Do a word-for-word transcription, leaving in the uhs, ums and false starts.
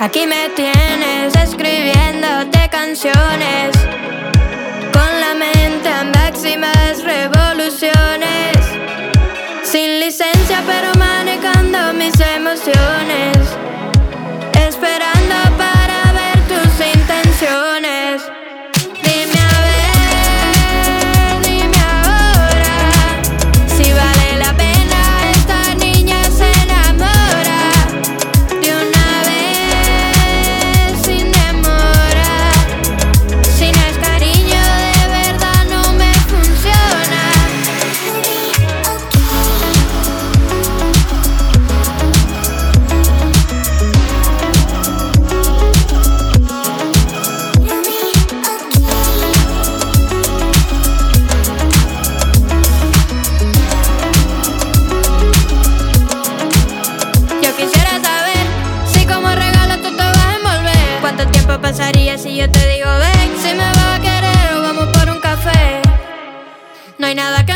Aquí me tienes escribiéndote canciones, con la mente a máximas revoluciones, sin licencia pero manejando mis emociones, esperando para ver tus intenciones. Dime a ver, dime ahora, si vale la pena esta niña se enamora de una vez sin demora. Si no es cariño de verdad no me funciona. Yo quisiera saber si como regalo tú te vas a envolver. ¿Cuánto tiempo pasaría si yo te digo ven? Si me vas a querer o vamos por un café. No hay nada que